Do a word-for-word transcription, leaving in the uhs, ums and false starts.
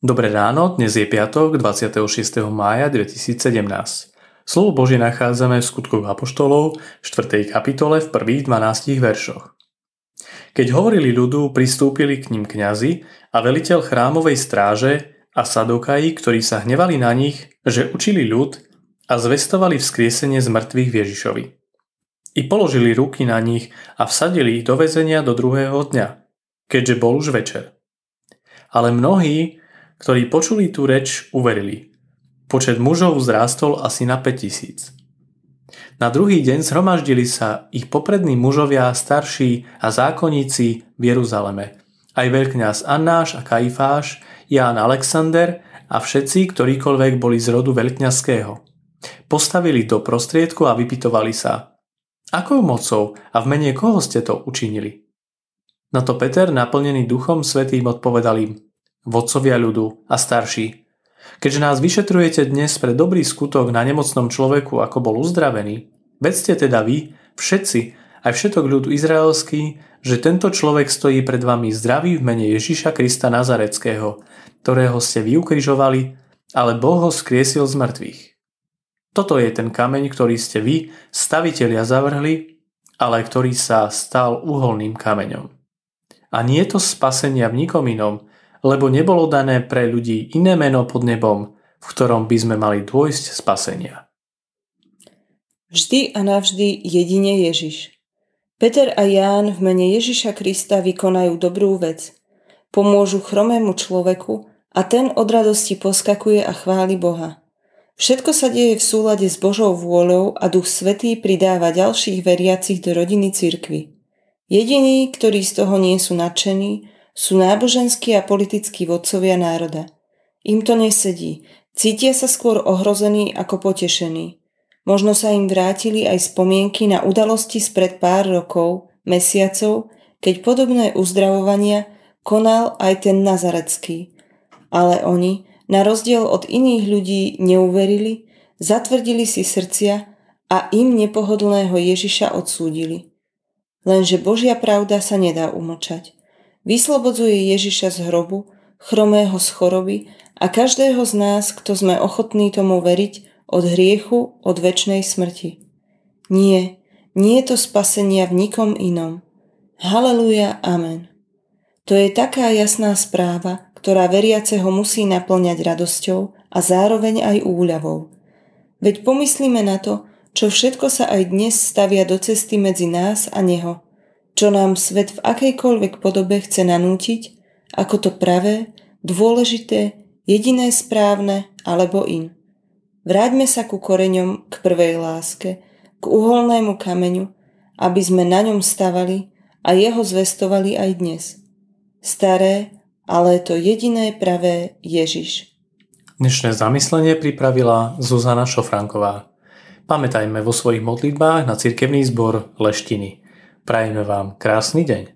Dobré ráno, dnes je piatok, dvadsiateho šiesteho mája dvetisícsedemnásť. Slovo Božie nachádzame v Skutkoch apoštolov, štvrtej kapitole v prvých dvanástich veršoch. Keď hovorili ľudu, pristúpili k ním kňazi a veliteľ chrámovej stráže a sadokaji, ktorí sa hnevali na nich, že učili ľud a zvestovali vzkriesenie z mŕtvych Ježišovi. I položili ruky na nich a vsadili ich do väzenia do druhého dňa, keďže bol už večer. Ale mnohí, ktorí počuli tú reč, uverili. Počet mužov vzrástol asi na päťtisíc. Na druhý deň zhromaždili sa ich poprední mužovia, starší a zákonníci v Jeruzaleme, aj veľkňaz Annáš a Kajfáš, Ján Alexander a všetci, ktorýkoľvek boli z rodu veľkňazského. Postavili do prostriedku a vypytovali sa: Akou mocou a v mene koho ste to učinili? Na to Peter, naplnený Duchom Svätým, odpovedal im: Vodcovia ľudu a starší, keďže nás vyšetrujete dnes pre dobrý skutok na nemocnom človeku, ako bol uzdravený, vedzte teda vy, všetci, aj všetok ľud izraelský, že tento človek stojí pred vami zdravý v mene Ježiša Krista Nazareckého, ktorého ste vy ukrižovali, ale Boh ho skriesil z mŕtvych. Toto je ten kameň, ktorý ste vy, stavitelia, zavrhli, ale ktorý sa stal uholným kameňom. A nie je to spasenia v nikom inom, lebo nebolo dané pre ľudí iné meno pod nebom, v ktorom by sme mali dôjsť spasenia. Vždy a navždy jedine Ježiš. Peter a Ján v mene Ježiša Krista vykonajú dobrú vec. Pomôžu chromému človeku a ten od radosti poskakuje a chváli Boha. Všetko sa deje v súlade s Božou vôľou a Duch Svätý pridáva ďalších veriacich do rodiny cirkvi. Jediní, ktorí z toho nie sú nadšení, sú náboženskí a politickí vodcovia národa. Im to nesedí, cítia sa skôr ohrození ako potešení. Možno sa im vrátili aj spomienky na udalosti spred pár rokov, mesiacov, keď podobné uzdravovania konal aj ten Nazarecký. Ale oni, na rozdiel od iných ľudí, neuverili, zatvrdili si srdcia a im nepohodlného Ježiša odsúdili. Lenže Božia pravda sa nedá umlčať. Vyslobodzuje Ježiša z hrobu, chromého z choroby a každého z nás, kto sme ochotní tomu veriť, od hriechu, od večnej smrti. Nie, nie je to spasenia v nikom inom. Haleluja, amen. To je taká jasná správa, ktorá veriaceho musí naplňať radosťou a zároveň aj úľavou. Veď pomyslíme na to, čo všetko sa aj dnes stavia do cesty medzi nás a Neho, čo nám svet v akejkoľvek podobe chce nanútiť, ako to pravé, dôležité, jediné správne alebo in. Vráťme sa ku koreňom, k prvej láske, k uholnému kameňu, aby sme na ňom stavali a jeho zvestovali aj dnes. Staré, ale to jediné pravé Ježiš. Dnešné zamyslenie pripravila Zuzana Šofranková. Pamätajme vo svojich modlitbách na cirkevný zbor Leštiny. Prajeme vám krásny deň.